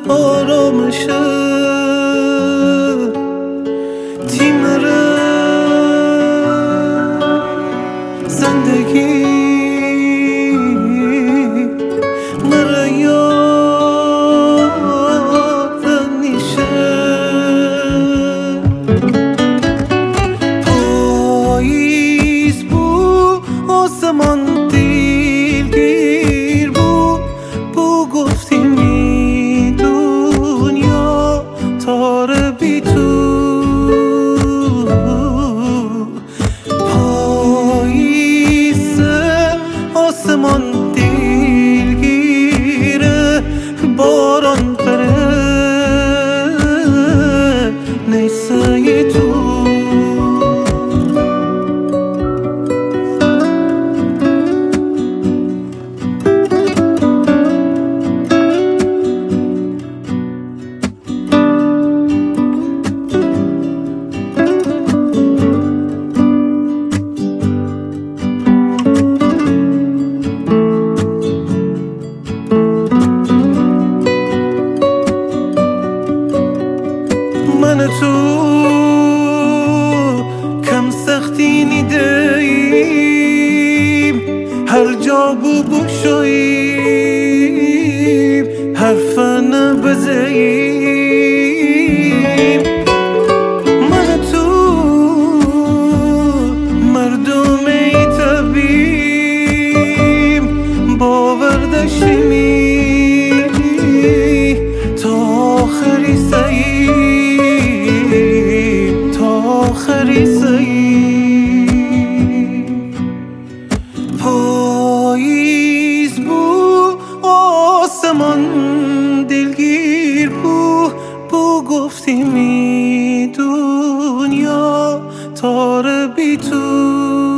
آرامشه تیمره زندگی نره یادن میشه پاییز بو آسمان دیلگیر بو گفتی می دنیا تاره بی تو پاییز آسمان دیلگیره باران بره نیسه تو من تو کم سختی نیدهیم هر جا بشویم حرف نبزهیم من تو مردم طبیم باور داشتیمی تا آخری سعیم تا آخری سعیم پاییز بو آسمان دلگیر بو گفتی می دنیا تاره بی تو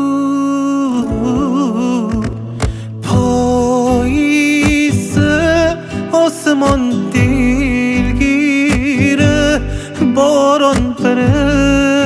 پاییز آسمان دلگیره باران بره